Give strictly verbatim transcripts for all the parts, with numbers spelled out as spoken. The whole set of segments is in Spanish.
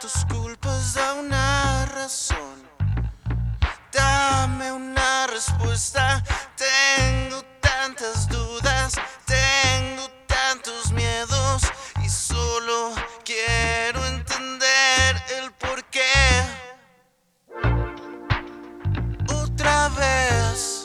tus culpas, da una razón. Dame una respuesta. Tengo tantas dudas, tengo tantos miedos y solo quiero entender el porqué. Otra vez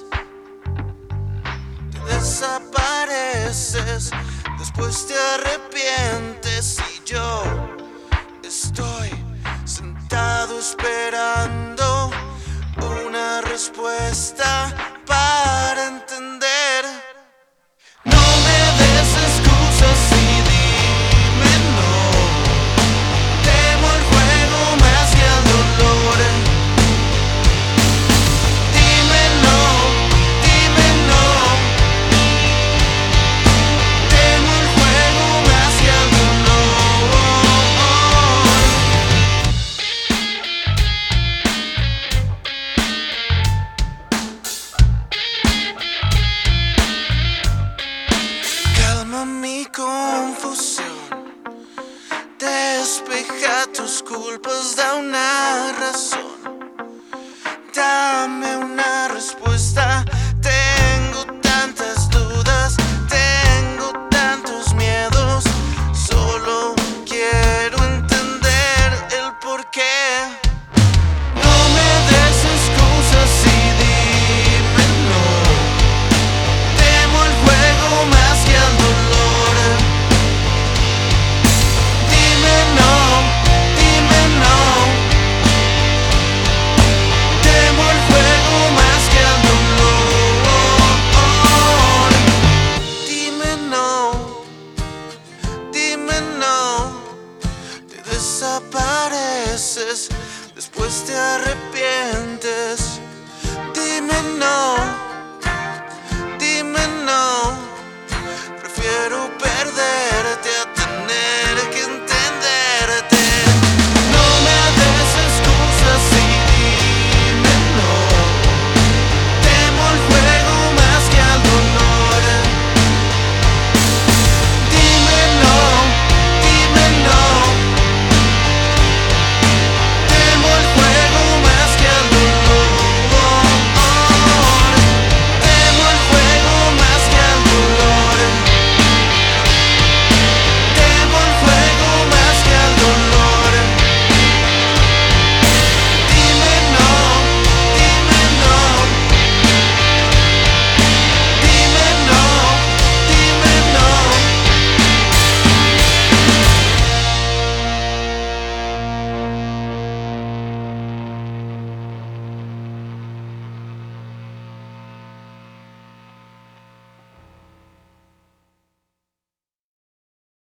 te desapareces, después te arrepientes y yo estoy sentado esperando una respuesta para entender. No me des excusas y dime no. Temo el juego más que el dolor. Dime no, dime no. Temo el juego más que el mi confusión, despeja tus culpas, da una razón, dame una respuesta. Tengo tantas dudas, tengo tantos miedos, solo quiero entender el porqué. No me des excusas y dime no. Temo el juego más que el dolor. Desapareces, después te arrepientes. Dime no.